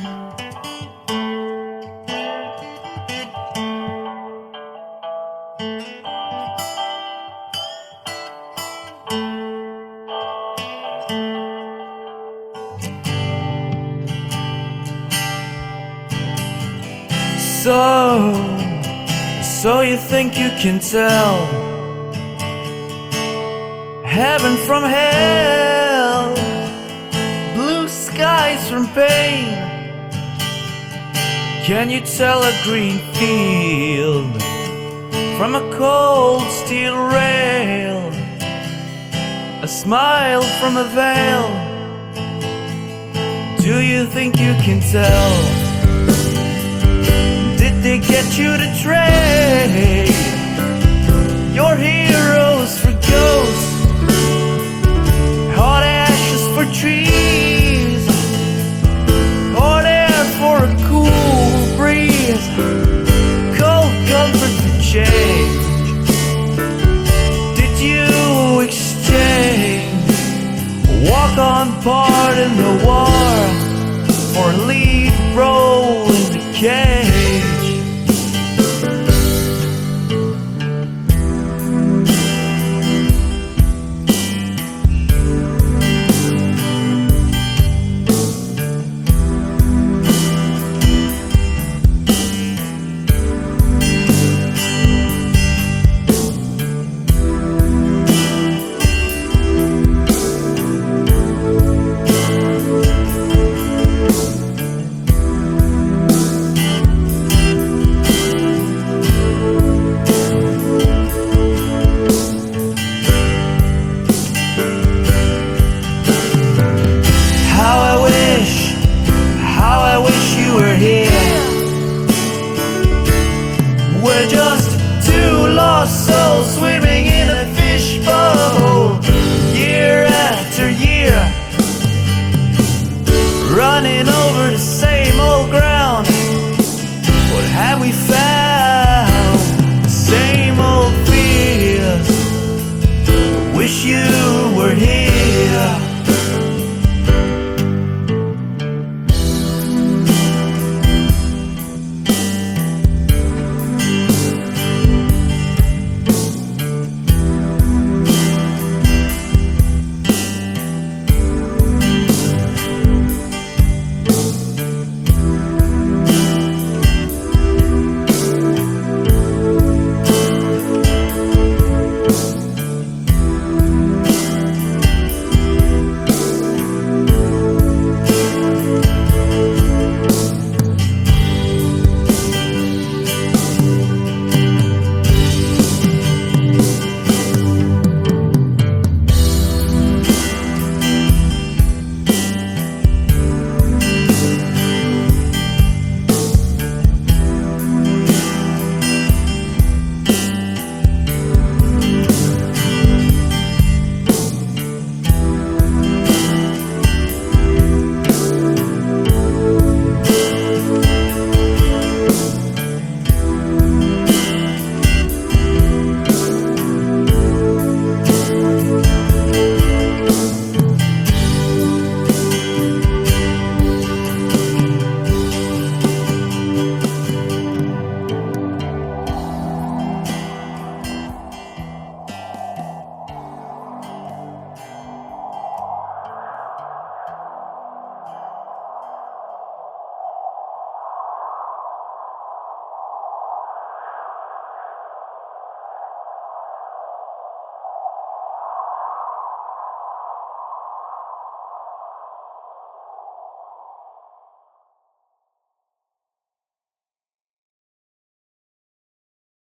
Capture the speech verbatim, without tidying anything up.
So, so you think you can tell heaven from hell, blue skies from pain? Can you tell a green field from a cold steel rail, a smile from a veil? Do you think you can tell? Did they get you to trade your heroes for ghosts, hot ashes for trees, hot air for a cool breeze, cold comfort for change? Did you exchange a walk-on part in the war for a lead role in the cage?